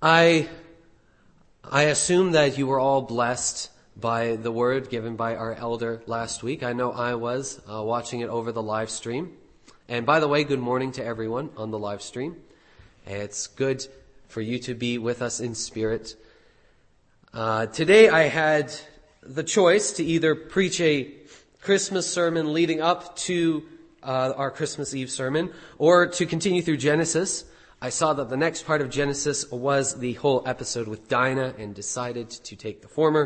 I assume that you were all blessed by the word given by our elder last week. I know I was watching it over the live stream. And by the way, good morning to everyone on the live stream. It's good for you to be with us in spirit. Today I had the choice to either preach a Christmas sermon leading up to our Christmas Eve sermon or to continue through Genesis. I saw that the next part of Genesis was the whole episode with Dinah and decided to take the former.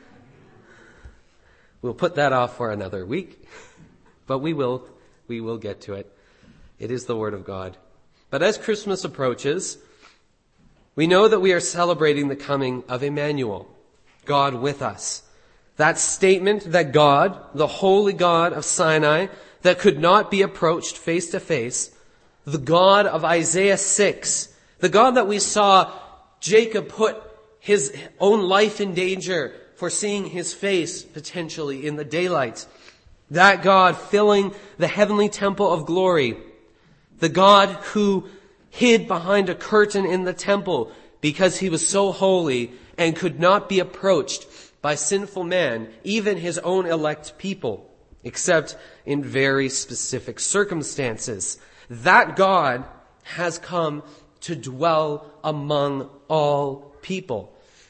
We'll put that off for another week, but we will get to it. It is the Word of God. But as Christmas approaches, we know that we are celebrating the coming of Emmanuel, God with us. That statement that God, the holy God of Sinai, that could not be approached face to face, the God of Isaiah 6, the God that we saw Jacob put his own life in danger for seeing his face potentially in the daylight. That God filling the heavenly temple of glory. The God who hid behind a curtain in the temple because he was so holy and could not be approached by sinful man, even his own elect people, except in very specific circumstances. That God has come to dwell among all people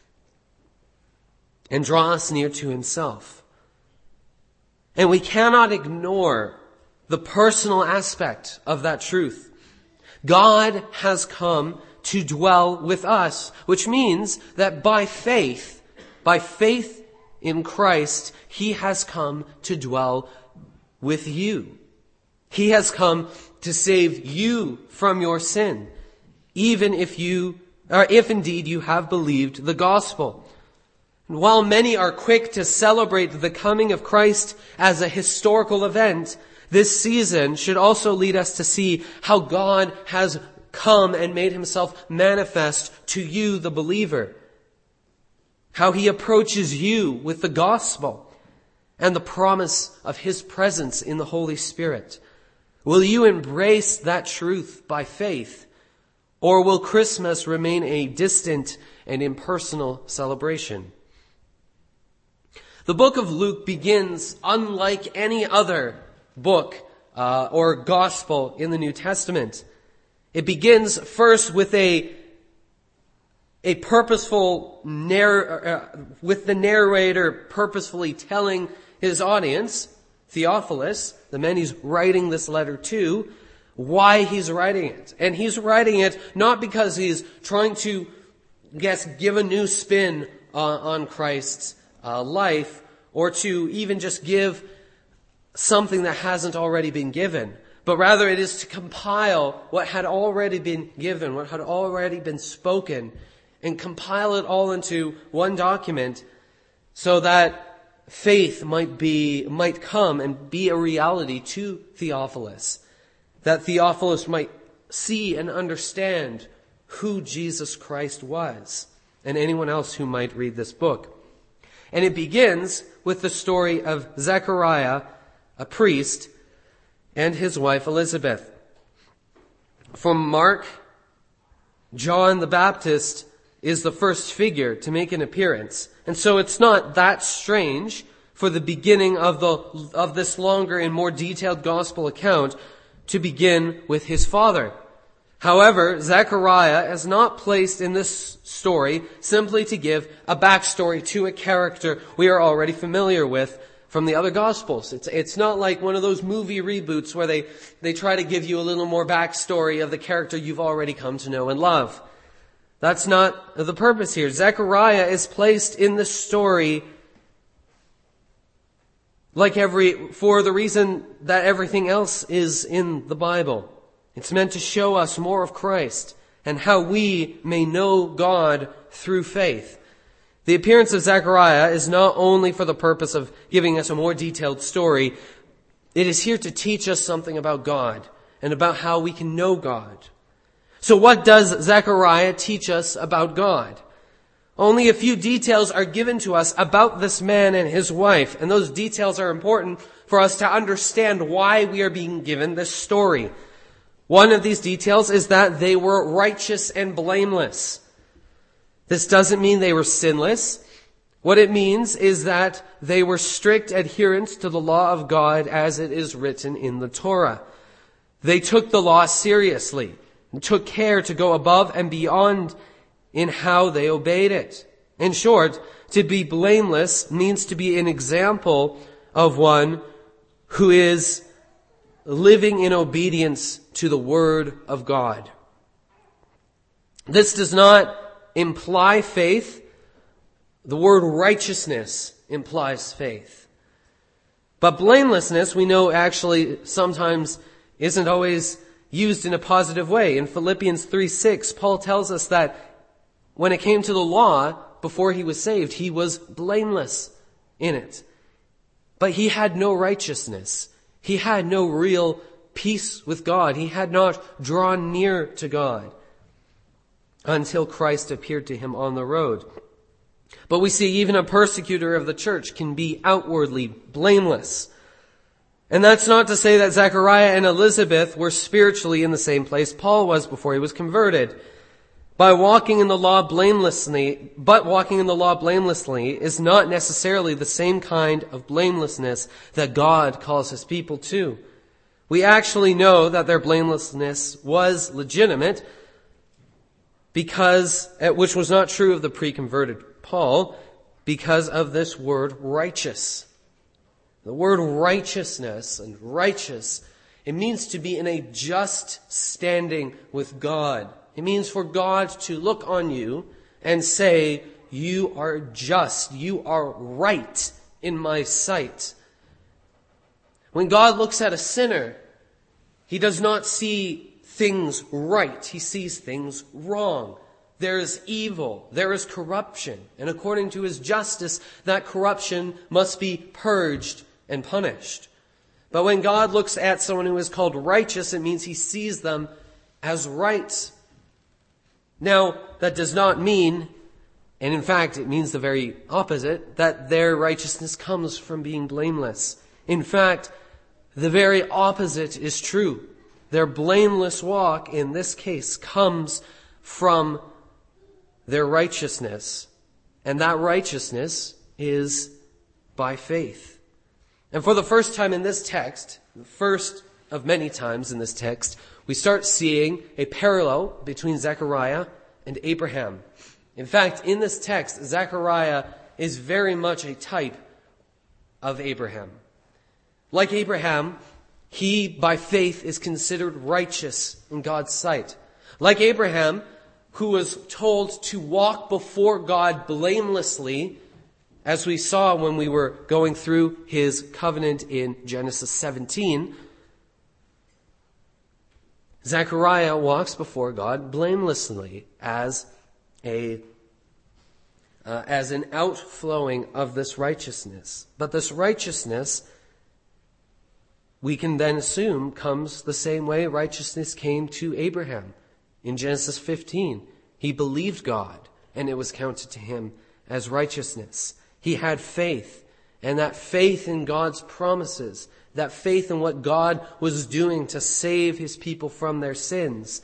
and draw us near to himself. And we cannot ignore the personal aspect of that truth. God has come to dwell with us, which means that by faith in Christ, he has come to dwell with you. He has come to save you from your sin, even if indeed you have believed the gospel. And while many are quick to celebrate the coming of Christ as a historical event, this season should also lead us to see how God has come and made himself manifest to you, the believer. How he approaches you with the gospel and the promise of his presence in the Holy Spirit. Will you embrace that truth by faith, or will Christmas remain a distant and impersonal celebration? The book of Luke begins unlike any other book or gospel in the New Testament. It begins first with a purposeful with the narrator purposefully telling his audience, Theophilus, the man he's writing this letter to, why he's writing it. And he's writing it not because he's trying to, give a new spin on Christ's life, or to even just give something that hasn't already been given, but rather it is to compile what had already been given, what had already been spoken, and compile it all into one document so that faith might come and be a reality to Theophilus, that Theophilus might see and understand who Jesus Christ was, and anyone else who might read this book. And it begins with the story of Zechariah, a priest, and his wife Elizabeth. From Mark, John the Baptist is the first figure to make an appearance. And so it's not that strange for the beginning of this longer and more detailed gospel account to begin with his father. However, Zechariah is not placed in this story simply to give a backstory to a character we are already familiar with from the other Gospels. It's not like one of those movie reboots where they try to give you a little more backstory of the character you've already come to know and love. That's not the purpose here. Zechariah is placed in the story for the reason that everything else is in the Bible. It's meant to show us more of Christ and how we may know God through faith. The appearance of Zechariah is not only for the purpose of giving us a more detailed story. It is here to teach us something about God and about how we can know God. So what does Zechariah teach us about God? Only a few details are given to us about this man and his wife, and those details are important for us to understand why we are being given this story. One of these details is that they were righteous and blameless. This doesn't mean they were sinless. What it means is that they were strict adherents to the law of God as it is written in the Torah. They took the law seriously and took care to go above and beyond in how they obeyed it. In short, to be blameless means to be an example of one who is living in obedience to the Word of God. This does not imply faith. The word righteousness implies faith. But blamelessness, we know, actually sometimes isn't always used in a positive way. In Philippians 3:6, Paul tells us that when it came to the law, before he was saved, he was blameless in it. But he had no righteousness. He had no real peace with God. He had not drawn near to God until Christ appeared to him on the road. But we see even a persecutor of the church can be outwardly blameless. And that's not to say that Zechariah and Elizabeth were spiritually in the same place Paul was before he was converted. But walking in the law blamelessly is not necessarily the same kind of blamelessness that God calls his people to. We actually know that their blamelessness was legitimate, which was not true of the pre-converted Paul, because of this word righteous. The word righteousness and righteous, it means to be in a just standing with God. It means for God to look on you and say, you are just, you are right in my sight. When God looks at a sinner, he does not see things right. He sees things wrong. There is evil. There is corruption. And according to his justice, that corruption must be purged and punished. But when God looks at someone who is called righteous, it means he sees them as right. Now, that does not mean, and in fact it means the very opposite, that their righteousness comes from being blameless. In fact, the very opposite is true. Their blameless walk, in this case, comes from their righteousness. And that righteousness is by faith. And for the first time in this text, the first of many times in this text, we start seeing a parallel between Zechariah and Abraham. In fact, in this text, Zechariah is very much a type of Abraham. Like Abraham, he, by faith, is considered righteous in God's sight. Like Abraham, who was told to walk before God blamelessly, as we saw when we were going through his covenant in Genesis 17, Zechariah walks before God blamelessly as an outflowing of this righteousness. But this righteousness, we can then assume, comes the same way righteousness came to Abraham. In Genesis 15, he believed God, and it was counted to him as righteousness. He had faith, and that faith in God's promises, that faith in what God was doing to save his people from their sins,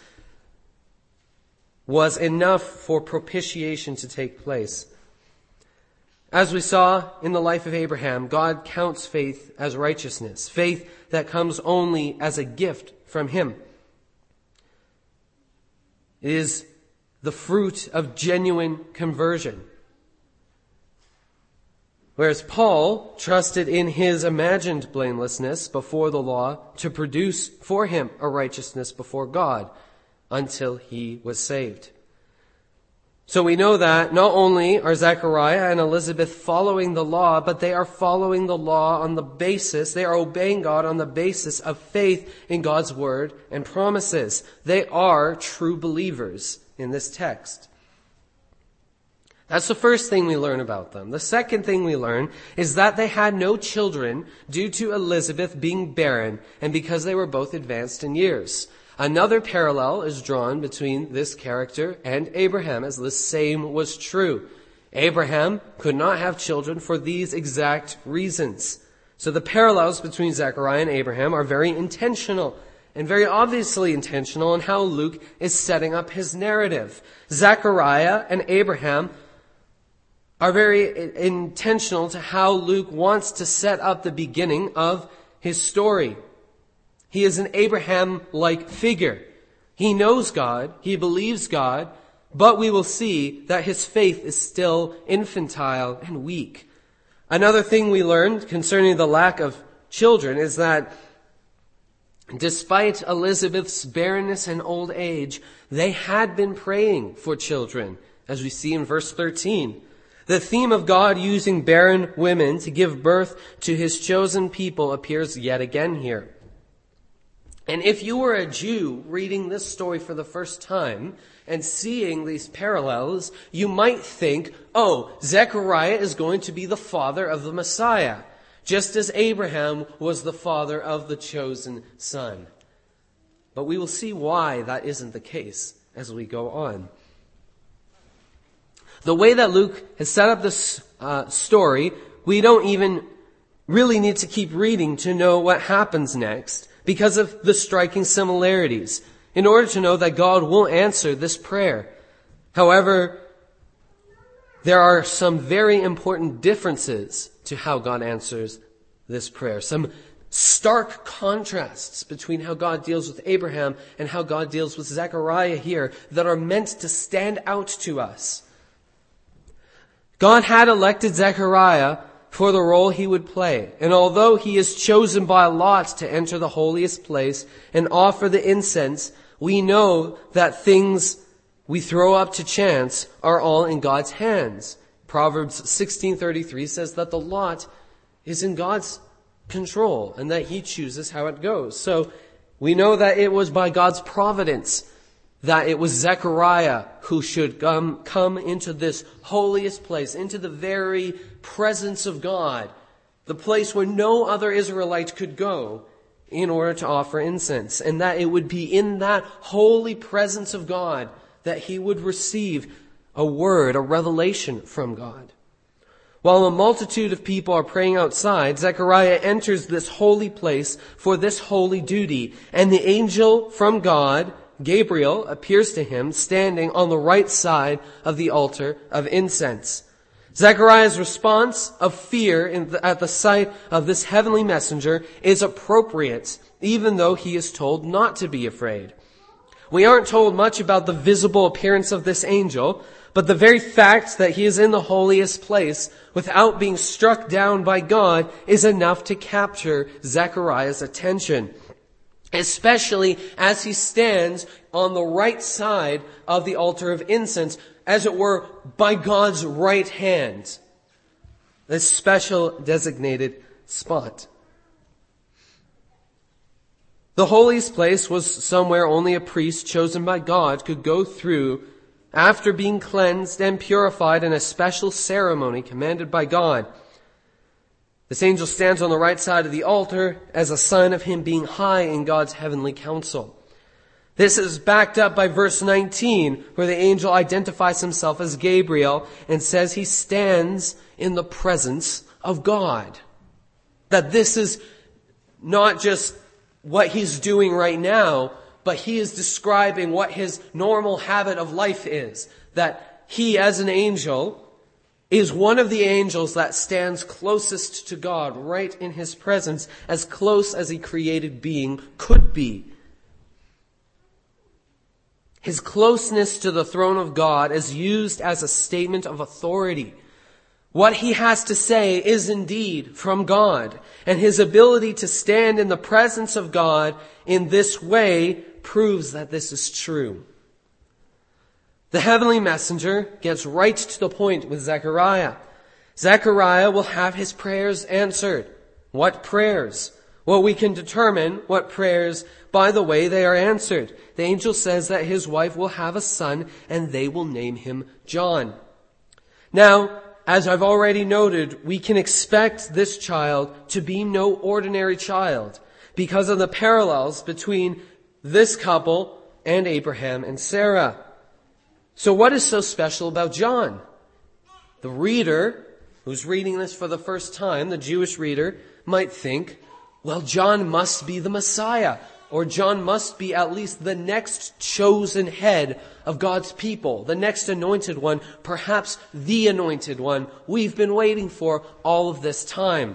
was enough for propitiation to take place. As we saw in the life of Abraham, God counts faith as righteousness, faith that comes only as a gift from him. It is the fruit of genuine conversion. Whereas Paul trusted in his imagined blamelessness before the law to produce for him a righteousness before God until he was saved. So we know that not only are Zechariah and Elizabeth following the law, but they are following the law on the basis, they are obeying God on the basis of faith in God's word and promises. They are true believers in this text. That's the first thing we learn about them. The second thing we learn is that they had no children due to Elizabeth being barren and because they were both advanced in years. Another parallel is drawn between this character and Abraham, as the same was true. Abraham could not have children for these exact reasons. So the parallels between Zechariah and Abraham are very intentional, and very obviously intentional in how Luke is setting up his narrative. Zechariah and Abraham are very intentional to how Luke wants to set up the beginning of his story. He is an Abraham-like figure. He knows God, he believes God, but we will see that his faith is still infantile and weak. Another thing we learned concerning the lack of children is that despite Elizabeth's barrenness and old age, they had been praying for children, as we see in verse 13. The theme of God using barren women to give birth to his chosen people appears yet again here. And if you were a Jew reading this story for the first time and seeing these parallels, you might think, oh, Zechariah is going to be the father of the Messiah, just as Abraham was the father of the chosen son. But we will see why that isn't the case as we go on. The way that Luke has set up this story, we don't even really need to keep reading to know what happens next because of the striking similarities in order to know that God will answer this prayer. However, there are some very important differences to how God answers this prayer. Some stark contrasts between how God deals with Abraham and how God deals with Zechariah here that are meant to stand out to us. God had elected Zechariah for the role he would play. And although he is chosen by lot to enter the holiest place and offer the incense, we know that things we throw up to chance are all in God's hands. Proverbs 16:33 says that the lot is in God's control and that he chooses how it goes. So we know that it was by God's providence that it was Zechariah who should come into this holiest place, into the very presence of God, the place where no other Israelite could go in order to offer incense, and that it would be in that holy presence of God that he would receive a word, a revelation from God. While a multitude of people are praying outside, Zechariah enters this holy place for this holy duty, and the angel from God, Gabriel, appears to him standing on the right side of the altar of incense. Zechariah's response of fear at the sight of this heavenly messenger is appropriate, even though he is told not to be afraid. We aren't told much about the visible appearance of this angel, but the very fact that he is in the holiest place without being struck down by God is enough to capture Zechariah's attention, especially as he stands on the right side of the altar of incense, as it were, by God's right hand, this special designated spot. The holiest place was somewhere only a priest chosen by God could go through after being cleansed and purified in a special ceremony commanded by God. This angel stands on the right side of the altar as a sign of him being high in God's heavenly council. This is backed up by verse 19, where the angel identifies himself as Gabriel and says he stands in the presence of God. That this is not just what he's doing right now, but he is describing what his normal habit of life is. That he, as an angel, is one of the angels that stands closest to God, right in his presence, as close as a created being could be. His closeness to the throne of God is used as a statement of authority. What he has to say is indeed from God, and his ability to stand in the presence of God in this way proves that this is true. The heavenly messenger gets right to the point with Zechariah. Zechariah will have his prayers answered. What prayers? Well, we can determine what prayers by the way they are answered. The angel says that his wife will have a son and they will name him John. Now, as I've already noted, we can expect this child to be no ordinary child because of the parallels between this couple and Abraham and Sarah. So what is so special about John? The reader who's reading this for the first time, the Jewish reader, might think, well, John must be the Messiah. or John must be at least the next chosen head of God's people, the next anointed one, perhaps the anointed one we've been waiting for all of this time.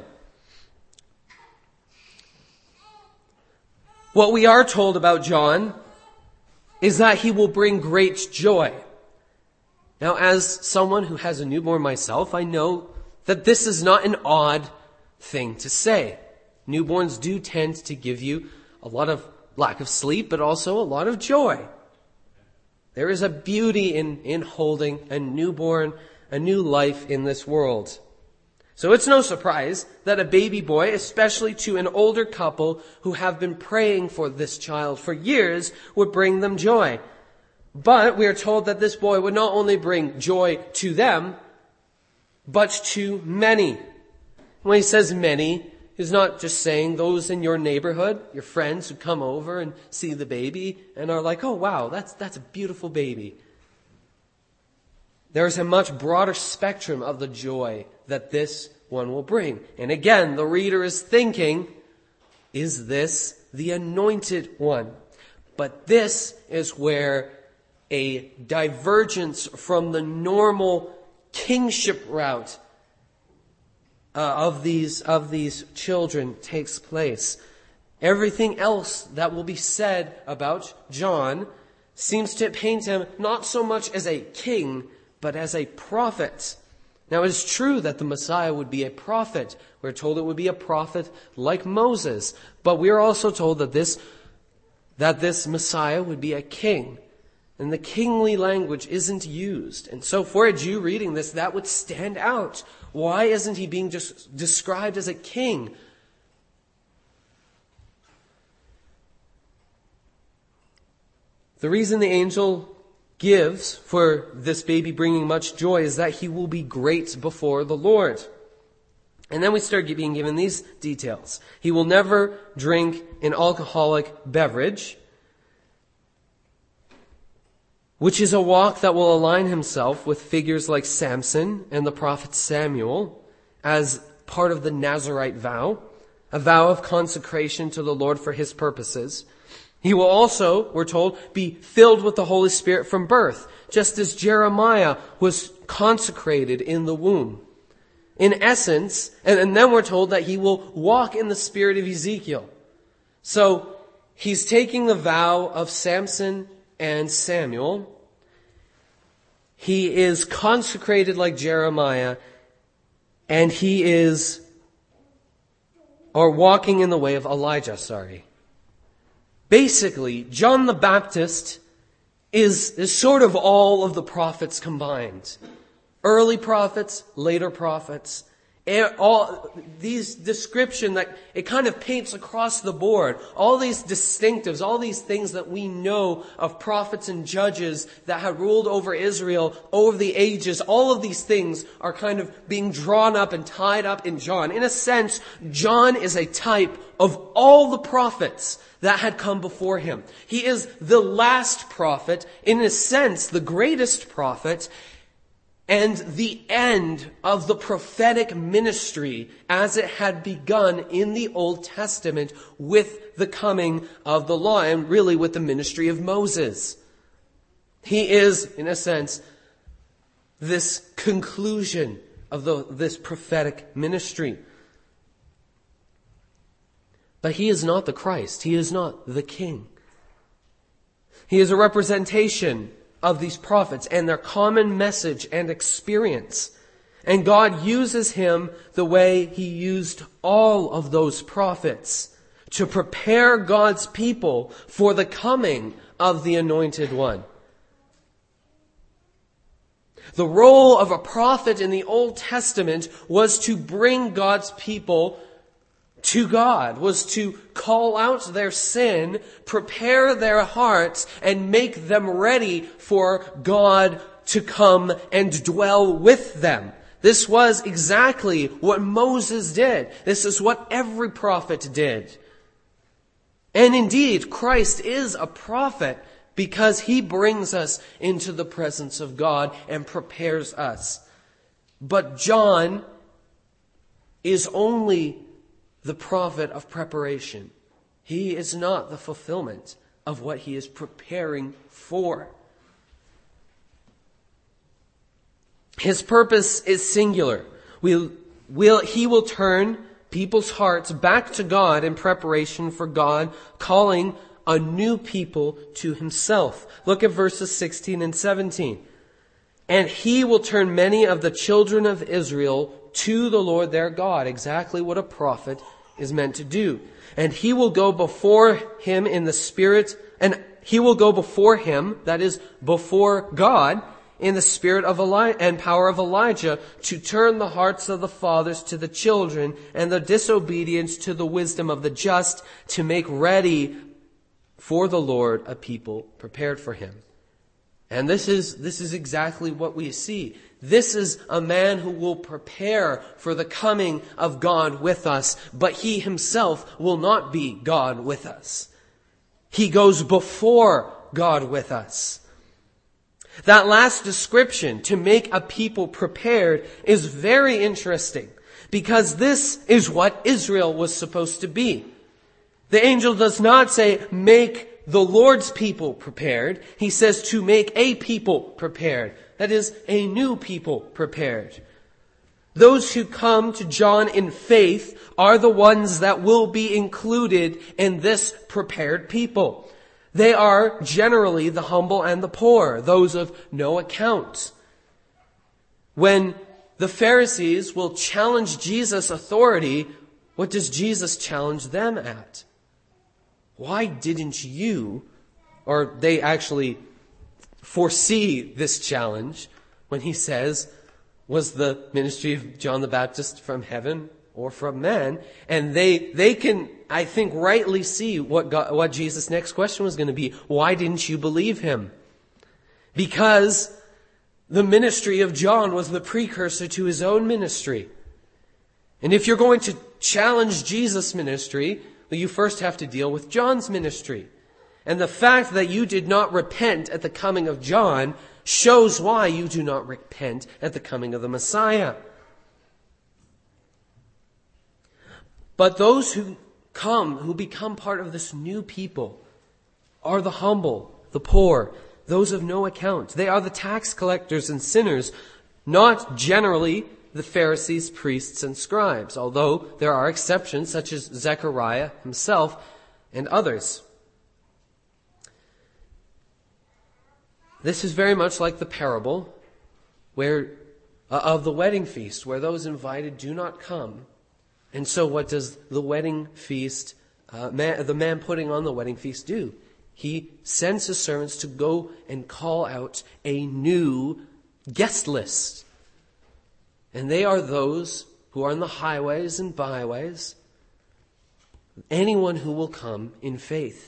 What we are told about John is that he will bring great joy. Now, as someone who has a newborn myself, I know that this is not an odd thing to say. Newborns do tend to give you a lot of lack of sleep, but also a lot of joy. There is a beauty in holding a newborn, a new life in this world. So it's no surprise that a baby boy, especially to an older couple who have been praying for this child for years, would bring them joy. But we are told that this boy would not only bring joy to them, but to many. When he says many, he's not just saying those in your neighborhood, your friends who come over and see the baby and are like, oh wow, that's a beautiful baby. There's a much broader spectrum of the joy that this one will bring. And again, the reader is thinking, is this the anointed one? But this is where a divergence from the normal kingship route of these children takes place. Everything else that will be said about John seems to paint him not so much as a king, but as a prophet. Now, it is true that the Messiah would be a prophet. We're told it would be a prophet like Moses. But we are also told that this Messiah would be a king. And the kingly language isn't used. And so for a Jew reading this, that would stand out. Why isn't he being just described as a king? The reason the angel gives for this baby bringing much joy is that he will be great before the Lord. And then we start being given these details. He will never drink an alcoholic beverage, which is a walk that will align himself with figures like Samson and the prophet Samuel as part of the Nazirite vow, a vow of consecration to the Lord for his purposes. He will also, we're told, be filled with the Holy Spirit from birth, just as Jeremiah was consecrated in the womb. In essence, and then we're told that he will walk in the spirit of Ezekiel. So he's taking the vow of Samson and Samuel. He is consecrated like Jeremiah, and he is, or walking in the way of Elijah, Basically, John the Baptist is sort of all of the prophets combined. Early prophets, later prophets. All these description that it kind of paints across the board. All these distinctives, all these things that we know of prophets and judges that had ruled over Israel over the ages. All of these things are kind of being drawn up and tied up in John. In a sense, John is a type of all the prophets that had come before him. He is the last prophet, in a sense, the greatest prophet, and the end of the prophetic ministry as it had begun in the Old Testament with the coming of the law and really with the ministry of Moses. He is, in a sense, this conclusion of this prophetic ministry. But he is not the Christ. He is not the King. He is a representation of these prophets and their common message and experience. And God uses him the way he used all of those prophets to prepare God's people for the coming of the Anointed One. The role of a prophet in the Old Testament was to bring God's people to God, was to call out their sin, prepare their hearts, and make them ready for God to come and dwell with them. This was exactly what Moses did. This is what every prophet did. And indeed, Christ is a prophet because he brings us into the presence of God and prepares us. But John is only the prophet of preparation. He is not the fulfillment of what he is preparing for. His purpose is singular. He will turn people's hearts back to God in preparation for God calling a new people to himself. Look at verses 16 and 17. And he will turn many of the children of Israel to the Lord their God. Exactly what a prophet is meant to do. And he will go before him in the spirit, and he will go before him, that is, before God, in the spirit of and power of Elijah, to turn the hearts of the fathers to the children, and the disobedience to the wisdom of the just, to make ready for the Lord a people prepared for him. And this is exactly what we see. This is a man who will prepare for the coming of God with us, but he himself will not be God with us. He goes before God with us. That last description, to make a people prepared, is very interesting, because this is what Israel was supposed to be. The angel does not say, make the Lord's people prepared. He says to make a people prepared. That is, a new people prepared. Those who come to John in faith are the ones that will be included in this prepared people. They are generally the humble and the poor, those of no account. When the Pharisees will challenge Jesus' authority, what does Jesus challenge them at? Why didn't you, or they actually foresee this challenge when he says, was the ministry of John the Baptist from heaven or from man? And they can, I think, rightly see what Jesus' next question was going to be. Why didn't you believe him? Because the ministry of John was the precursor to his own ministry. And if you're going to challenge Jesus' ministry, well, you first have to deal with John's ministry. And the fact that you did not repent at the coming of John shows why you do not repent at the coming of the Messiah. But those who become part of this new people, are the humble, the poor, those of no account. They are the tax collectors and sinners, not generally the Pharisees, priests, and scribes, although there are exceptions such as Zechariah himself and others. This is very much like the parable of the wedding feast, where those invited do not come. And so what does the wedding feast, the man putting on the wedding feast do? He sends his servants to go and call out a new guest list. And they are those who are in the highways and byways, anyone who will come in faith.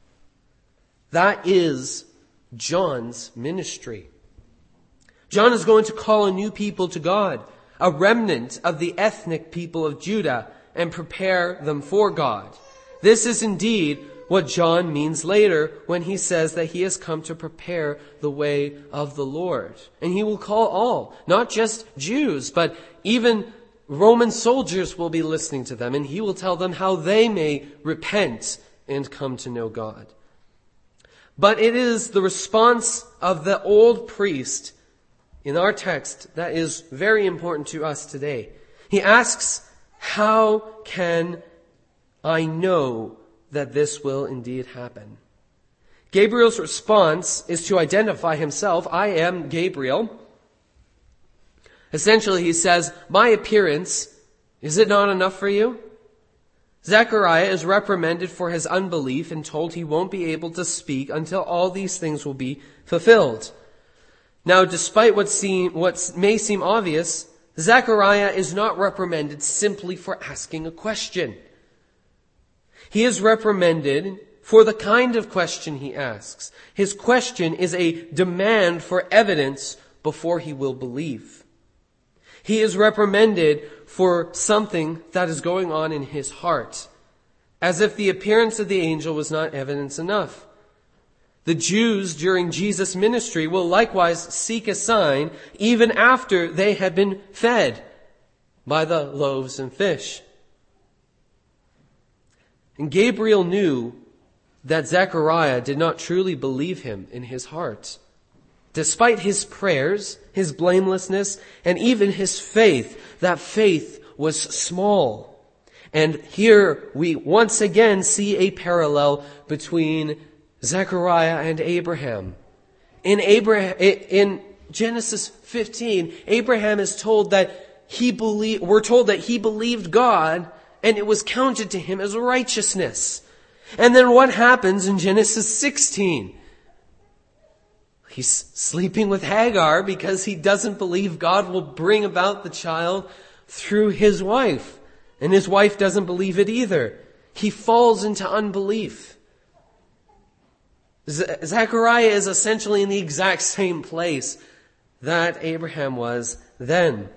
That is John's ministry. John is going to call a new people to God, a remnant of the ethnic people of Judah, and prepare them for God. This is indeed what John means later when he says that he has come to prepare the way of the Lord. And he will call all, not just Jews, but even Roman soldiers will be listening to them, and he will tell them how they may repent and come to know God. But it is the response of the old priest in our text that is very important to us today. He asks, how can I know that this will indeed happen? Gabriel's response is to identify himself. I am Gabriel. Essentially, he says, my appearance, is it not enough for you? Zechariah is reprimanded for his unbelief and told he won't be able to speak until all these things will be fulfilled. Now, despite what may seem obvious, Zechariah is not reprimanded simply for asking a question. He is reprimanded for the kind of question he asks. His question is a demand for evidence before he will believe. He is reprimanded for something that is going on in his heart, as if the appearance of the angel was not evidence enough. The Jews during Jesus' ministry will likewise seek a sign even after they had been fed by the loaves and fish. And Gabriel knew that Zechariah did not truly believe him in his heart. Despite his prayers, his blamelessness, and even his faith, that faith was small. And here we once again see a parallel between Zechariah and Abraham. In Genesis 15, Abraham is told that we're told that he believed God and it was counted to him as righteousness. And then what happens in Genesis 16? He's sleeping with Hagar because he doesn't believe God will bring about the child through his wife. And his wife doesn't believe it either. He falls into unbelief. Zechariah is essentially in the exact same place that Abraham was then.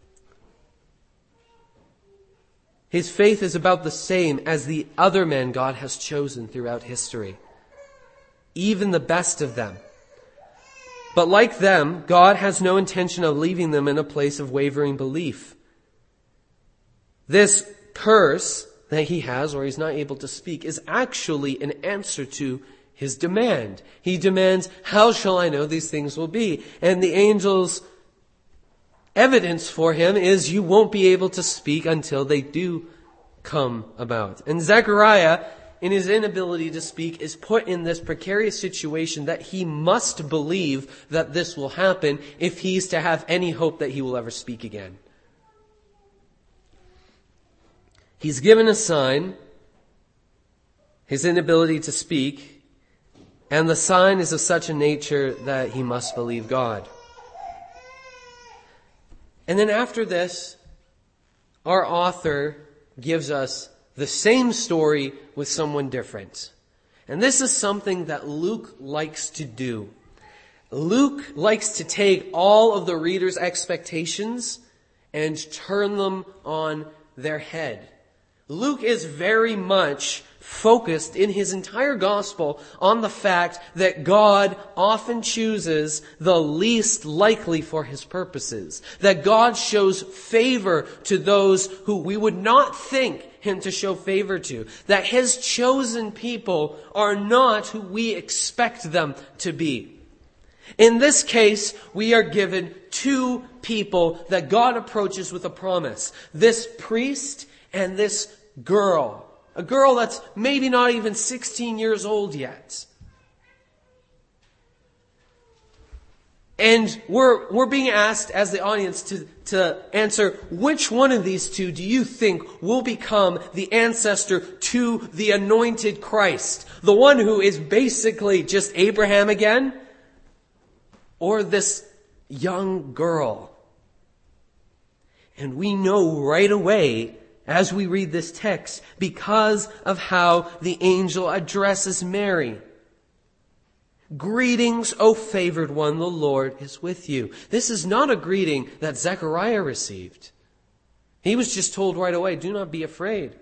His faith is about the same as the other men God has chosen throughout history, even the best of them. But like them, God has no intention of leaving them in a place of wavering belief. This curse that he has, or he's not able to speak, is actually an answer to his demand. He demands, how shall I know these things will be? And the angel's evidence for him is you won't be able to speak until they do come about. And Zechariah, in his inability to speak, is put in this precarious situation that he must believe that this will happen if he's to have any hope that he will ever speak again. He's given a sign, his inability to speak, and the sign is of such a nature that he must believe God. And then after this, our author gives us the same story with someone different. And this is something that Luke likes to do. Luke likes to take all of the reader's expectations and turn them on their head. Luke is very much focused in his entire gospel on the fact that God often chooses the least likely for his purposes. That God shows favor to those who we would not think him to show favor to. That his chosen people are not who we expect them to be. In this case, we are given two people that God approaches with a promise. This priest and this girl. A girl that's maybe not even 16 years old yet. And we're being asked as the audience to answer, which one of these two do you think will become the ancestor to the anointed Christ? The one who is basically just Abraham again? Or this young girl? And we know right away as we read this text, because of how the angel addresses Mary. Greetings, O favored one, the Lord is with you. This is not a greeting that Zechariah received. He was just told right away, do not be afraid.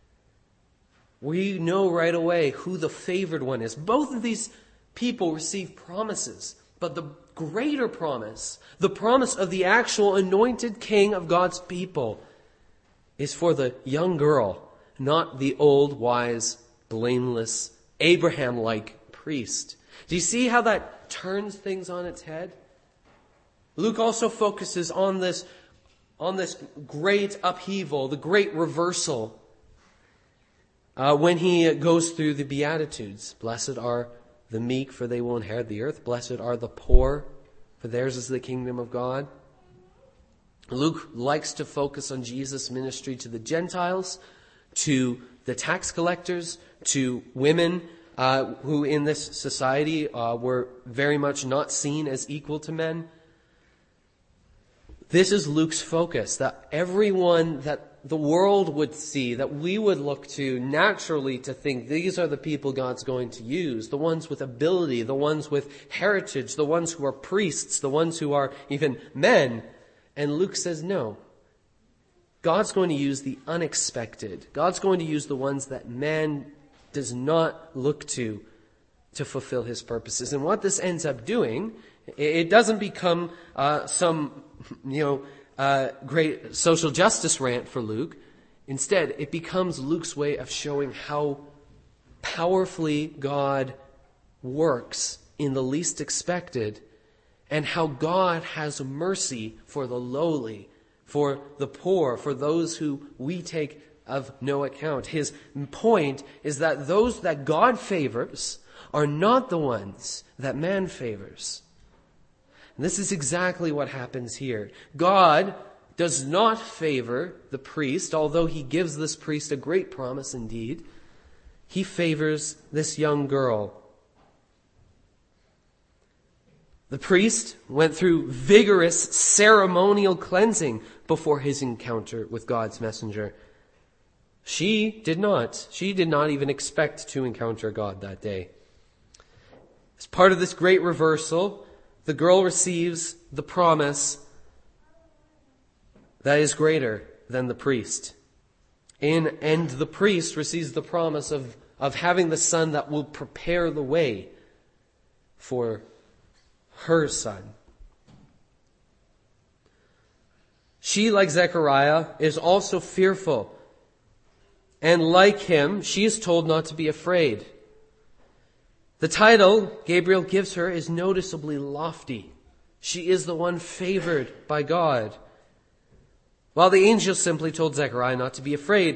We know right away who the favored one is. Both of these people receive promises, but the greater promise, the promise of the actual anointed king of God's people, is for the young girl, not the old, wise, blameless, Abraham-like priest. Do you see how that turns things on its head? Luke also focuses on this great upheaval, the great reversal, when he goes through the Beatitudes. Blessed are the meek, for they will inherit the earth. Blessed are the poor, for theirs is the kingdom of God. Luke likes to focus on Jesus' ministry to the Gentiles, to the tax collectors, to women who in this society were very much not seen as equal to men. This is Luke's focus, that everyone that the world would see, that we would look to naturally to think these are the people God's going to use, the ones with ability, the ones with heritage, the ones who are priests, the ones who are even men. And Luke says, no. God's going to use the unexpected. God's going to use the ones that man does not look to fulfill his purposes. And what this ends up doing, it doesn't become some great social justice rant for Luke. Instead, it becomes Luke's way of showing how powerfully God works in the least expected, and how God has mercy for the lowly, for the poor, for those who we take of no account. His point is that those that God favors are not the ones that man favors. And this is exactly what happens here. God does not favor the priest, although he gives this priest a great promise indeed. He favors this young girl. The priest went through vigorous ceremonial cleansing before his encounter with God's messenger. She did not. She did not even expect to encounter God that day. As part of this great reversal, the girl receives the promise that is greater than the priest. And the priest receives the promise of having the son that will prepare the way for her son. She, like Zechariah, is also fearful. And like him, she is told not to be afraid. The title Gabriel gives her is noticeably lofty. She is the one favored by God. While the angel simply told Zechariah not to be afraid.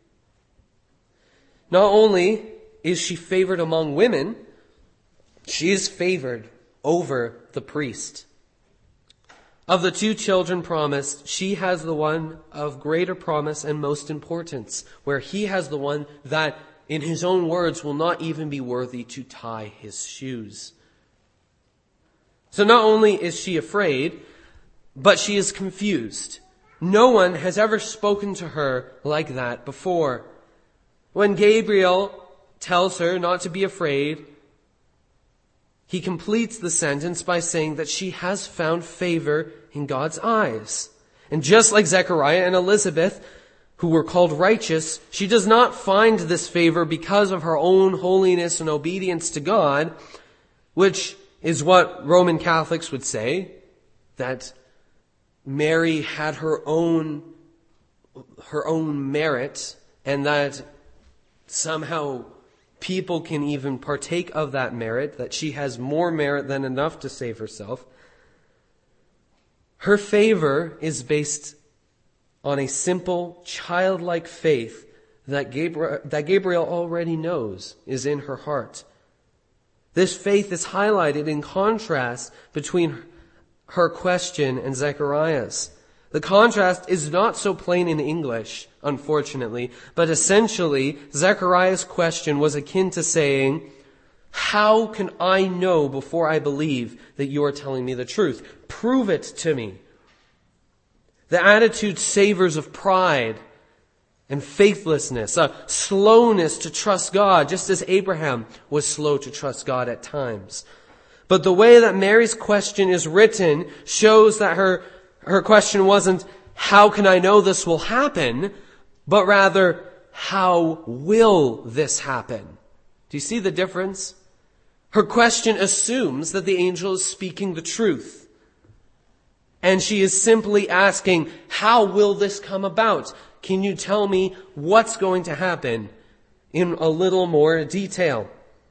Not only is she favored among women, she is favored over the priest. Of the two children promised, she has the one of greater promise and most importance, where he has the one that, in his own words, will not even be worthy to tie his shoes. So not only is she afraid, but she is confused. No one has ever spoken to her like that before. When Gabriel tells her not to be afraid, he completes the sentence by saying that she has found favor in God's eyes. And just like Zechariah and Elizabeth, who were called righteous, she does not find this favor because of her own holiness and obedience to God, which is what Roman Catholics would say, that Mary had her own merit, and that somehow people can even partake of that merit, that she has more merit than enough to save herself. Her favor is based on a simple, childlike faith that Gabriel already knows is in her heart. This faith is highlighted in contrast between her question and Zechariah's. The contrast is not so plain in English, unfortunately, but essentially, Zechariah's question was akin to saying, "How can I know before I believe that you are telling me the truth? Prove it to me." The attitude savors of pride and faithlessness, a slowness to trust God, just as Abraham was slow to trust God at times. But the way that Mary's question is written shows that her question wasn't, "How can I know this will happen?" but rather, "How will this happen?" Do you see the difference? Her question assumes that the angel is speaking the truth. And she is simply asking, "How will this come about? Can you tell me what's going to happen in a little more detail?"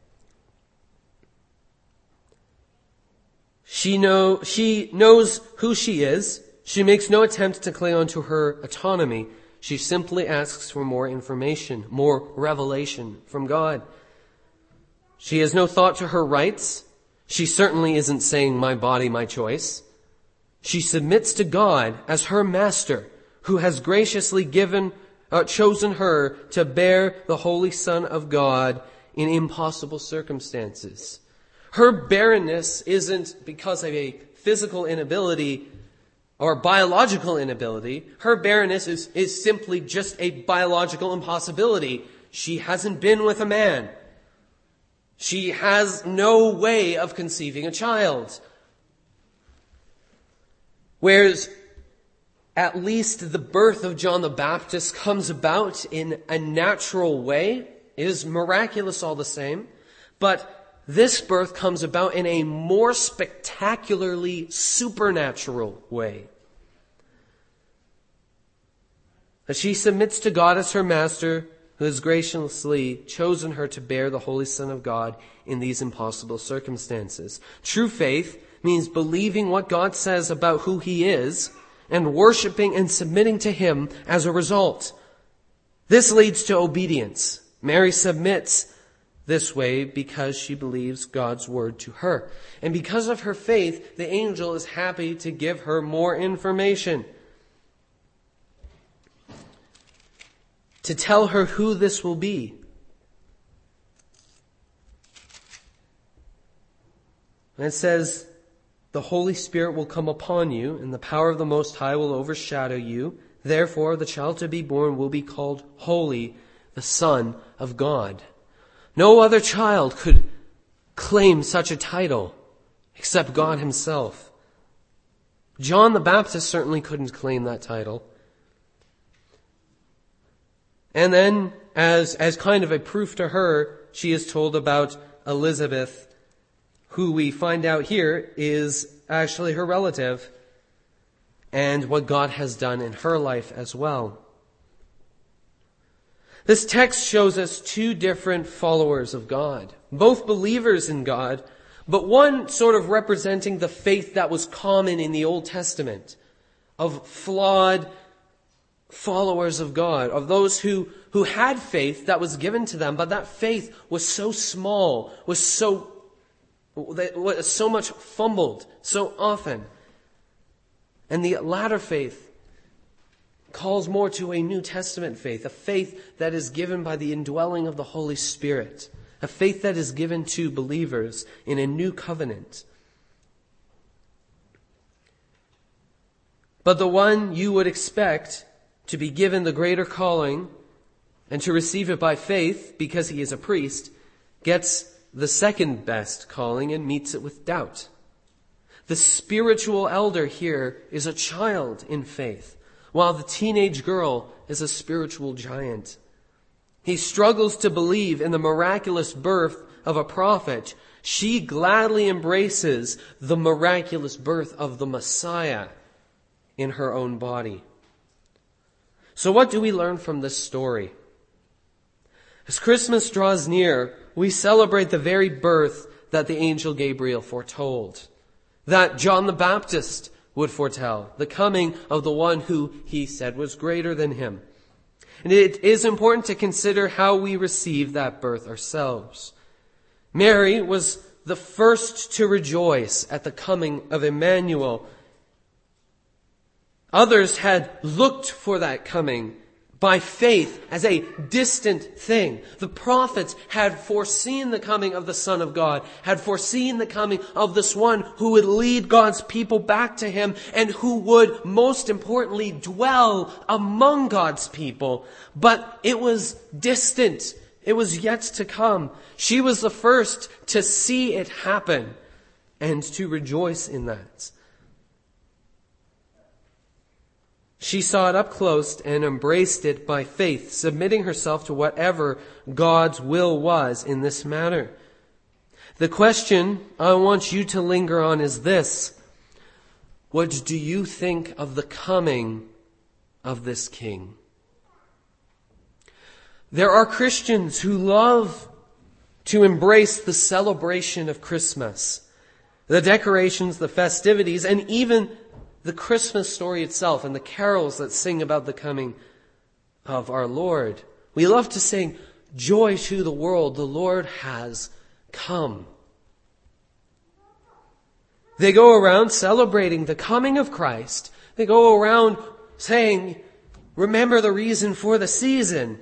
She knows who she is. She makes no attempt to cling on to her autonomy. She simply asks for more information, more revelation from God. She has no thought to her rights. She certainly isn't saying, "My body, my choice." She submits to God as her master, who has graciously chosen her to bear the Holy Son of God in impossible circumstances. Her barrenness isn't because of a physical inability or biological inability. Her barrenness is simply just a biological impossibility. She hasn't been with a man. She has no way of conceiving a child. Whereas at least the birth of John the Baptist comes about in a natural way, it is miraculous all the same, but this birth comes about in a more spectacularly supernatural way. But she submits to God as her master, who has graciously chosen her to bear the Holy Son of God in these impossible circumstances. True faith means believing what God says about who He is and worshiping and submitting to Him as a result. This leads to obedience. Mary submits this way because she believes God's word to her. And because of her faith, the angel is happy to give her more information, to tell her who this will be. And it says, the Holy Spirit will come upon you, and the power of the Most High will overshadow you. Therefore, the child to be born will be called Holy, the Son of God. No other child could claim such a title except God Himself. John the Baptist certainly couldn't claim that title. And then, as kind of a proof to her, she is told about Elizabeth, who we find out here is actually her relative, and what God has done in her life as well. This text shows us two different followers of God, both believers in God, but one sort of representing the faith that was common in the Old Testament, of flawed followers of God, of those who had faith that was given to them, but that faith was so small, was so much fumbled so often. And the latter faith calls more to a New Testament faith, a faith that is given by the indwelling of the Holy Spirit, a faith that is given to believers in a new covenant. But the one you would expect to be given the greater calling and to receive it by faith because he is a priest gets the second best calling and meets it with doubt. The spiritual elder here is a child in faith, while the teenage girl is a spiritual giant. He struggles to believe in the miraculous birth of a prophet. She gladly embraces the miraculous birth of the Messiah in her own body. So what do we learn from this story? As Christmas draws near, we celebrate the very birth that the angel Gabriel foretold, that John the Baptist would foretell, the coming of the one who he said was greater than him. And it is important to consider how we receive that birth ourselves. Mary was the first to rejoice at the coming of Emmanuel. Others had looked for that coming by faith as a distant thing. The prophets had foreseen the coming of the Son of God, had foreseen the coming of this one who would lead God's people back to Him and who would, most importantly, dwell among God's people. But it was distant. It was yet to come. She was the first to see it happen and to rejoice in that. She saw it up close and embraced it by faith, submitting herself to whatever God's will was in this matter. The question I want you to linger on is this: what do you think of the coming of this King? There are Christians who love to embrace the celebration of Christmas, the decorations, the festivities, and even the Christmas story itself and the carols that sing about the coming of our Lord. We love to sing, "Joy to the world, the Lord has come." They go around celebrating the coming of Christ. They go around saying, "Remember the reason for the season."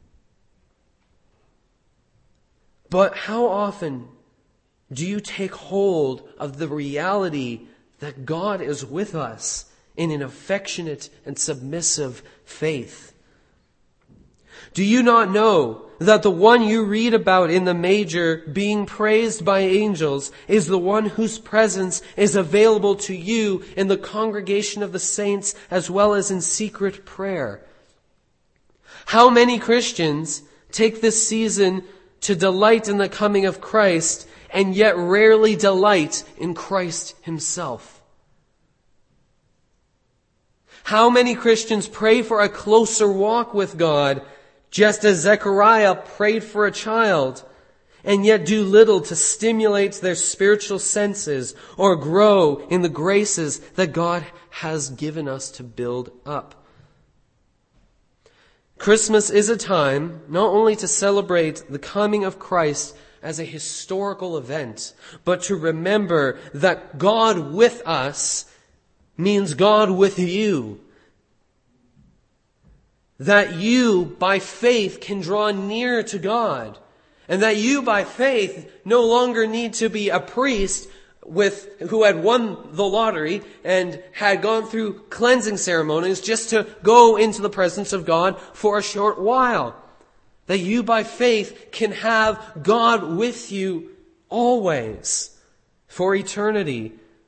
But how often do you take hold of the reality that God is with us in an affectionate and submissive faith? Do you not know that the one you read about in the manger being praised by angels is the one whose presence is available to you in the congregation of the saints as well as in secret prayer? How many Christians take this season to delight in the coming of Christ and yet rarely delight in Christ Himself? How many Christians pray for a closer walk with God, just as Zechariah prayed for a child, and yet do little to stimulate their spiritual senses or grow in the graces that God has given us to build up. Christmas is a time not only to celebrate the coming of Christ as a historical event, but to remember that God with us means God with you. That you, by faith, can draw near to God. And that you, by faith, no longer need to be a priest who had won the lottery and had gone through cleansing ceremonies just to go into the presence of God for a short while. That you, by faith, can have God with you always for eternity.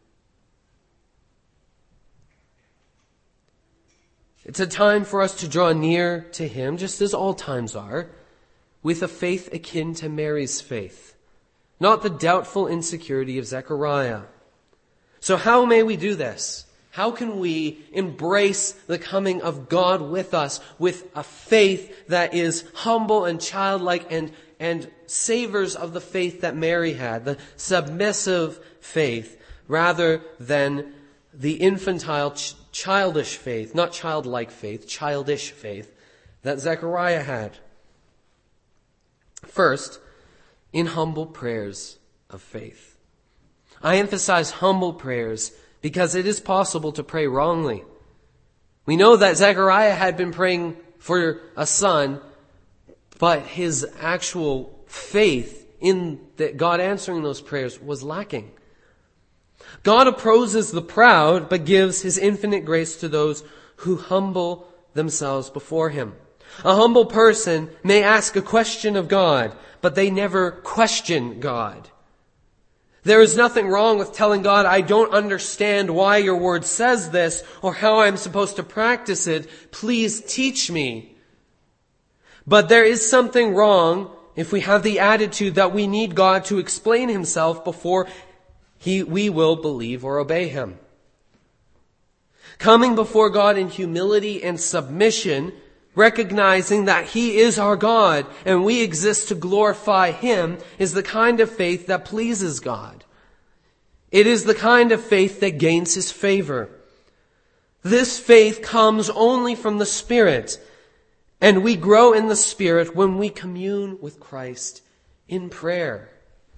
It's a time for us to draw near to Him, just as all times are, with a faith akin to Mary's faith, not the doubtful insecurity of Zechariah. So how may we do this? How can we embrace the coming of God with us with a faith that is humble and childlike and savors of the faith that Mary had, the submissive faith, rather than the infantile, childish faith, not childlike faith, childish faith that Zechariah had? First, in humble prayers of faith. I emphasize humble prayers because it is possible to pray wrongly. We know that Zechariah had been praying for a son, but his actual faith in that God answering those prayers was lacking. God opposes the proud, but gives His infinite grace to those who humble themselves before Him. A humble person may ask a question of God, but they never question God. There is nothing wrong with telling God, I don't understand why your word says this or how I'm supposed to practice it. Please teach me. But there is something wrong if we have the attitude that we need God to explain Himself before we will believe or obey Him. Coming before God in humility and submission, recognizing that He is our God and we exist to glorify Him, is the kind of faith that pleases God. It is the kind of faith that gains His favor. This faith comes only from the Spirit, and we grow in the Spirit when we commune with Christ in prayer.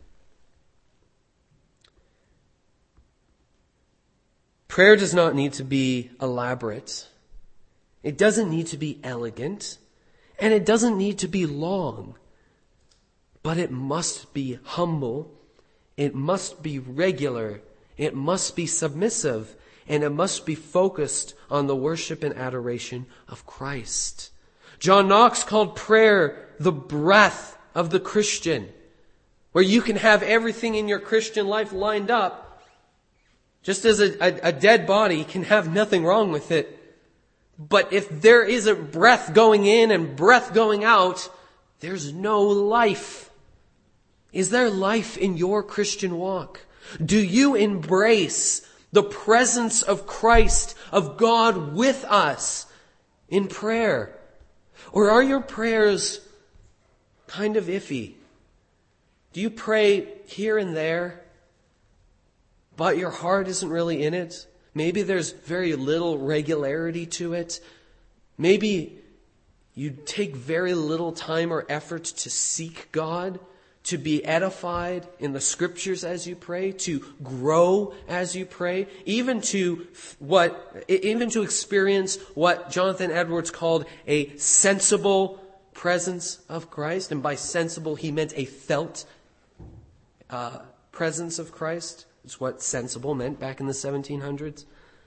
Prayer does not need to be elaborate. It doesn't need to be elegant, and it doesn't need to be long, but it must be humble, it must be regular, it must be submissive, and it must be focused on the worship and adoration of Christ. John Knox called prayer the breath of the Christian, where you can have everything in your Christian life lined up, just as a dead body can have nothing wrong with it. But if there isn't breath going in and breath going out, there's no life. Is there life in your Christian walk? Do you embrace the presence of Christ, of God with us in prayer? Or are your prayers kind of iffy? Do you pray here and there, but your heart isn't really in it? Maybe there's very little regularity to it. Maybe you take very little time or effort to seek God, to be edified in the Scriptures as you pray, to grow as you pray, even to experience what Jonathan Edwards called a sensible presence of Christ. And by sensible, he meant a felt presence of Christ. It's what sensible meant back in the 1700s.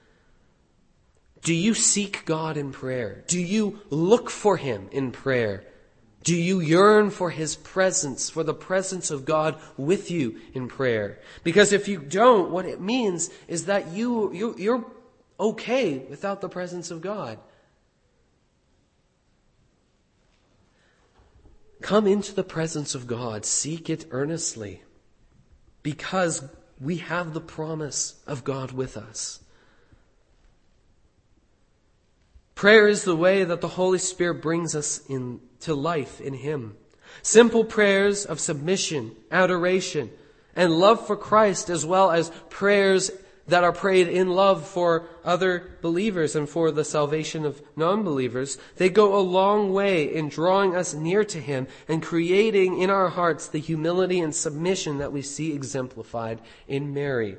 Do you seek God in prayer? Do you look for Him in prayer? Do you yearn for His presence, for the presence of God with you in prayer? Because if you don't, what it means is that you're okay without the presence of God. Come into the presence of God. Seek it earnestly, because we have the promise of God with us. Prayer is the way that the Holy Spirit brings us into life in Him. Simple prayers of submission, adoration, and love for Christ, as well as prayers that are prayed in love for other believers and for the salvation of non-believers, they go a long way in drawing us near to Him and creating in our hearts the humility and submission that we see exemplified in Mary.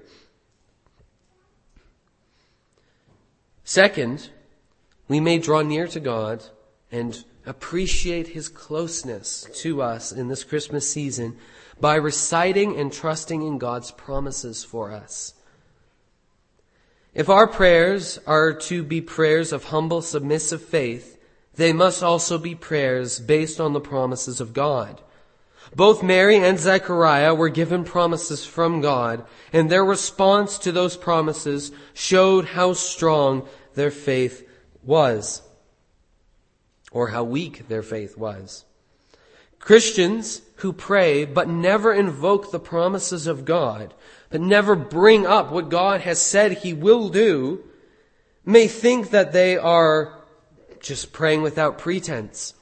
Second, we may draw near to God and appreciate His closeness to us in this Christmas season by reciting and trusting in God's promises for us. If our prayers are to be prayers of humble, submissive faith, they must also be prayers based on the promises of God. Both Mary and Zechariah were given promises from God, and their response to those promises showed how strong their faith was, or how weak their faith was. Christians who pray but never invoke the promises of God, but never bring up what God has said He will do, may think that they are just praying without pretense.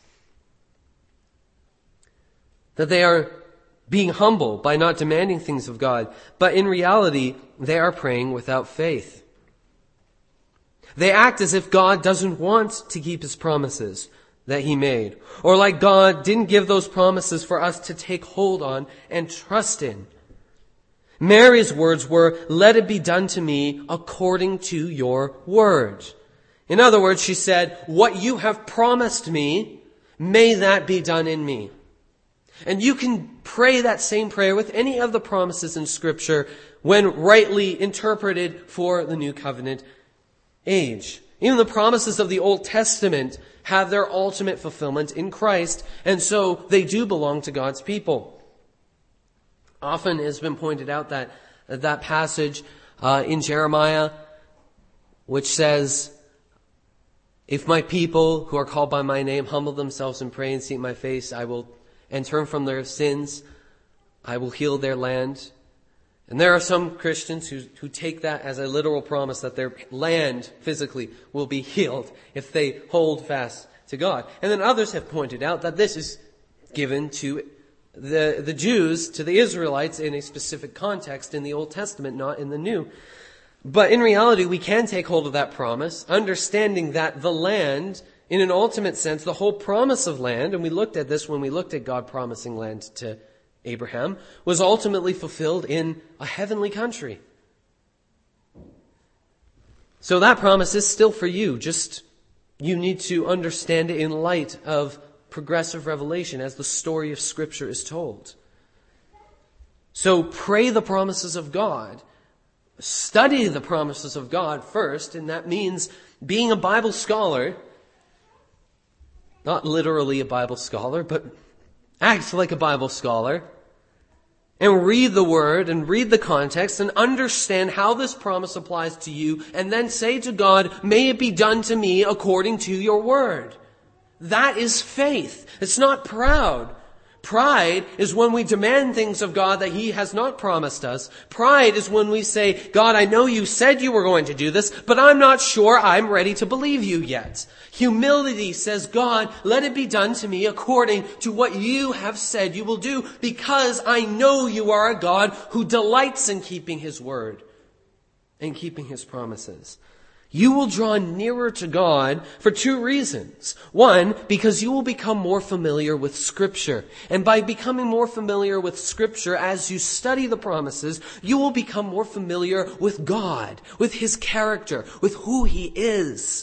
That they are being humble by not demanding things of God. But in reality, they are praying without faith. They act as if God doesn't want to keep His promises that He made, or like God didn't give those promises for us to take hold on and trust in. Mary's words were, "Let it be done to me according to your word." In other words, she said, "What you have promised me, may that be done in me." And you can pray that same prayer with any of the promises in Scripture when rightly interpreted for the New Covenant age. Even the promises of the Old Testament have their ultimate fulfillment in Christ, and so they do belong to God's people. Often it has been pointed out that that passage in Jeremiah, which says, "If my people who are called by my name humble themselves and pray and seek my face, and turn from their sins, I will heal their land." And there are some Christians who take that as a literal promise that their land physically will be healed if they hold fast to God. And then others have pointed out that this is given to the Jews, to the Israelites in a specific context in the Old Testament, not in the New. But in reality, we can take hold of that promise, understanding that the land, in an ultimate sense, the whole promise of land, and we looked at this when we looked at God promising land to Abraham, was ultimately fulfilled in a heavenly country. So that promise is still for you, just you need to understand it in light of progressive revelation as the story of Scripture is told. So pray the promises of God. Study the promises of God first, and that means being a Bible scholar, not literally a Bible scholar, but act like a Bible scholar, and read the Word and read the context and understand how this promise applies to you, and then say to God, "May it be done to me according to your Word." That is faith. It's not proud. Pride is when we demand things of God that He has not promised us. Pride is when we say, "God, I know you said you were going to do this, but I'm not sure I'm ready to believe you yet." Humility says, "God, let it be done to me according to what you have said you will do, because I know you are a God who delights in keeping His word and keeping His promises." You will draw nearer to God for two reasons. One, because you will become more familiar with Scripture. And by becoming more familiar with Scripture, as you study the promises, you will become more familiar with God, with His character, with who He is.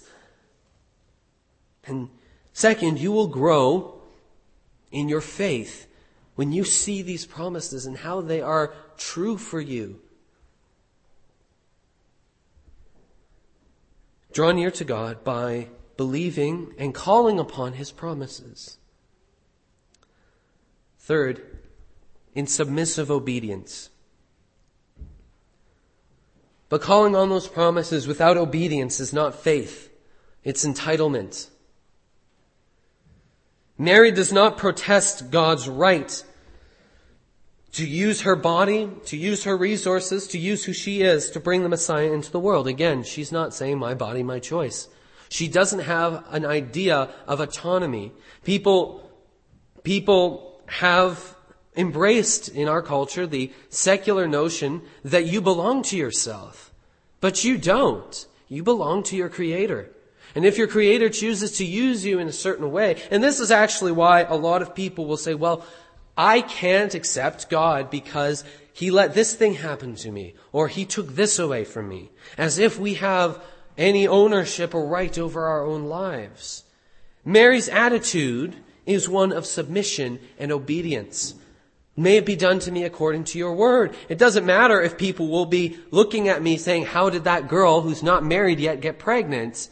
And second, you will grow in your faith when you see these promises and how they are true for you. Draw near to God by believing and calling upon His promises. Third, in submissive obedience. But calling on those promises without obedience is not faith. It's entitlement. Mary does not protest God's right to use her body, to use her resources, to use who she is to bring the Messiah into the world. Again, she's not saying, "My body, my choice." She doesn't have an idea of autonomy. People have embraced in our culture the secular notion that you belong to yourself. But you don't. You belong to your Creator. And if your Creator chooses to use you in a certain way, and this is actually why a lot of people will say, well, I can't accept God because He let this thing happen to me, or He took this away from me, as if we have any ownership or right over our own lives. Mary's attitude is one of submission and obedience. May it be done to me according to your word. It doesn't matter if people will be looking at me saying, how did that girl who's not married yet get pregnant?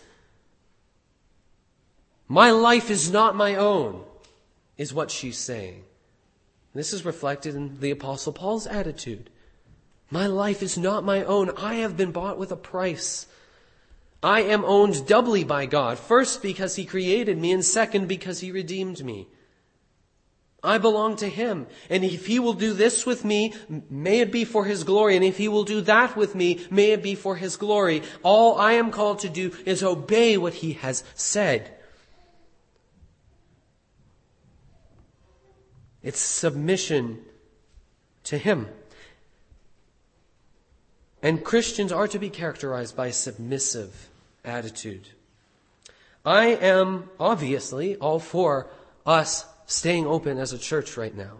My life is not my own, is what she's saying. This is reflected in the Apostle Paul's attitude. My life is not my own. I have been bought with a price. I am owned doubly by God. First, because He created me, and second, because He redeemed me. I belong to Him. And if He will do this with me, may it be for His glory. And if He will do that with me, may it be for His glory. All I am called to do is obey what He has said. It's submission to Him. And Christians are to be characterized by a submissive attitude. I am obviously all for us staying open as a church right now.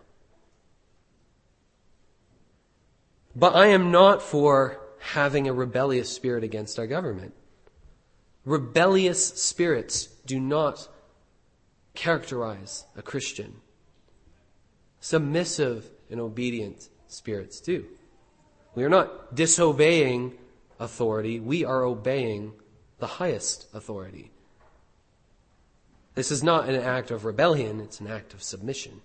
But I am not for having a rebellious spirit against our government. Rebellious spirits do not characterize a Christian. Submissive and obedient spirits do. We are not disobeying authority. We are obeying the highest authority. This is not an act of rebellion. It's an act of submission.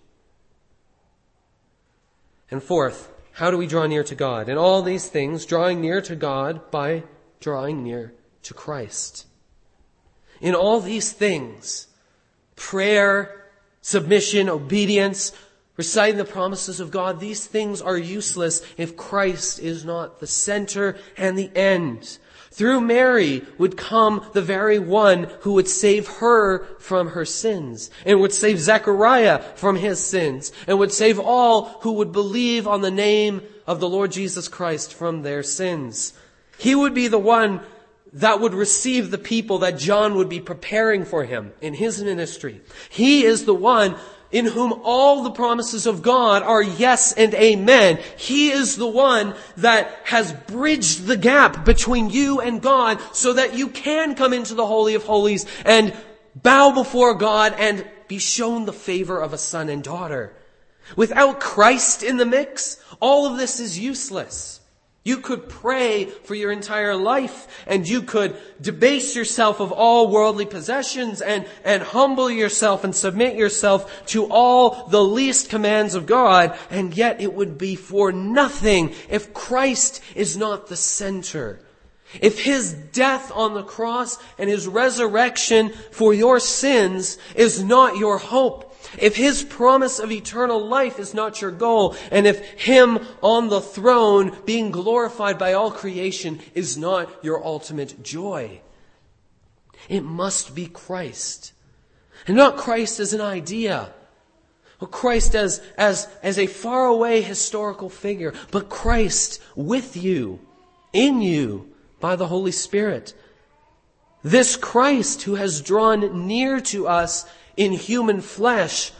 And fourth, how do we draw near to God? In all these things, drawing near to God by drawing near to Christ. In all these things, prayer, submission, obedience, reciting the promises of God, these things are useless if Christ is not the center and the end. Through Mary would come the very one who would save her from her sins, and would save Zechariah from his sins, and would save all who would believe on the name of the Lord Jesus Christ from their sins. He would be the one that would receive the people that John would be preparing for him in his ministry. He is the one in whom all the promises of God are yes and amen. He is the one that has bridged the gap between you and God so that you can come into the Holy of Holies and bow before God and be shown the favor of a son and daughter. Without Christ in the mix, all of this is useless. You could pray for your entire life, and you could debase yourself of all worldly possessions and humble yourself and submit yourself to all the least commands of God, and yet it would be for nothing if Christ is not the center. If His death on the cross and His resurrection for your sins is not your hope, if His promise of eternal life is not your goal, and if Him on the throne being glorified by all creation is not your ultimate joy, it must be Christ. And not Christ as an idea, or Christ as a faraway historical figure, but Christ with you, in you, by the Holy Spirit. This Christ who has drawn near to us in human flesh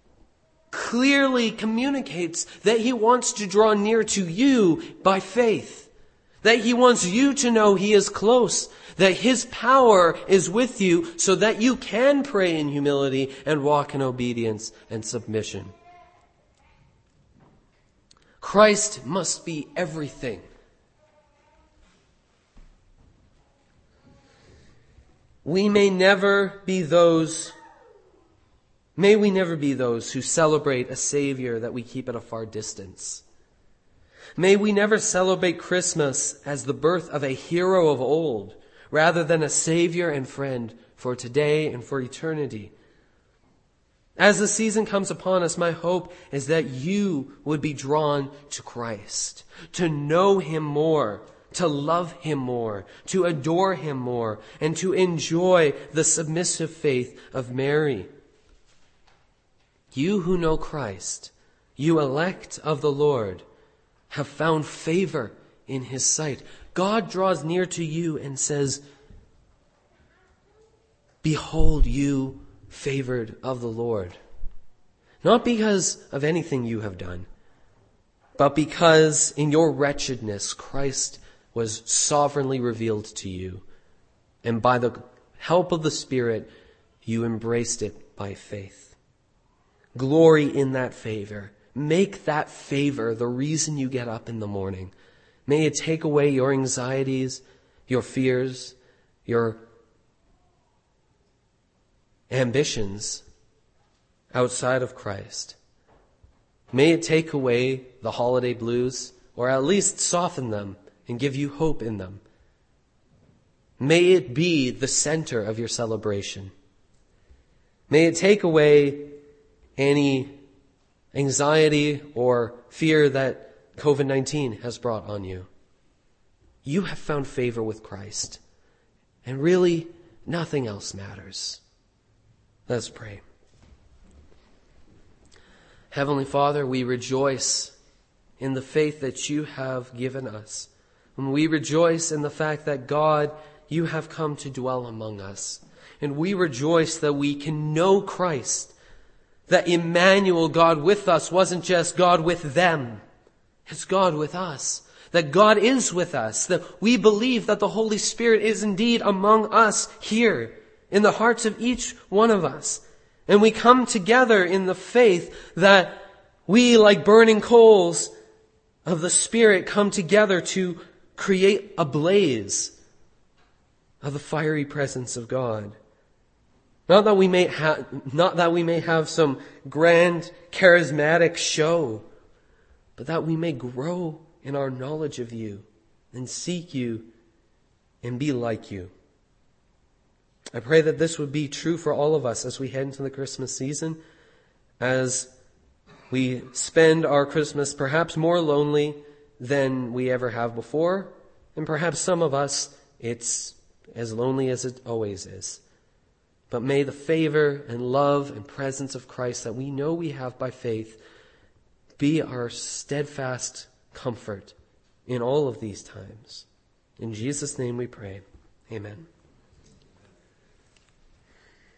clearly communicates that He wants to draw near to you by faith. That He wants you to know He is close. That His power is with you so that you can pray in humility and walk in obedience and submission. Christ must be everything. May we never be those who celebrate a Savior that we keep at a far distance. May we never celebrate Christmas as the birth of a hero of old, rather than a Savior and friend for today and for eternity. As the season comes upon us, my hope is that you would be drawn to Christ, to know Him more, to love him more, to adore him more, and to enjoy the submissive faith of Mary. You who know Christ, you elect of the Lord, have found favor in his sight. God draws near to you and says, behold, you favored of the Lord. Not because of anything you have done, but because in your wretchedness, Christ was sovereignly revealed to you. And by the help of the Spirit, you embraced it by faith. Glory in that favor. Make that favor the reason you get up in the morning. May it take away your anxieties, your fears, your ambitions outside of Christ. May it take away the holiday blues, or at least soften them and give you hope in them. May it be the center of your celebration. May it take away any anxiety or fear that COVID-19 has brought on you. You have found favor with Christ, and really nothing else matters. Let's pray. Heavenly Father, we rejoice in the faith that you have given us. And we rejoice in the fact that, God, you have come to dwell among us. And we rejoice that we can know Christ. That Emmanuel, God with us, wasn't just God with them. It's God with us. That God is with us. That we believe that the Holy Spirit is indeed among us here, in the hearts of each one of us. And we come together in the faith that we, like burning coals of the Spirit, come together to create a blaze of the fiery presence of God. Not that we may have some grand charismatic show, but that we may grow in our knowledge of you and seek you and be like you. I pray that this would be true for all of us as we head into the Christmas season, as we spend our Christmas perhaps more lonely than we ever have before, and perhaps some of us, it's as lonely as it always is. But may the favor and love and presence of Christ that we know we have by faith be our steadfast comfort in all of these times. In Jesus' name we pray. Amen.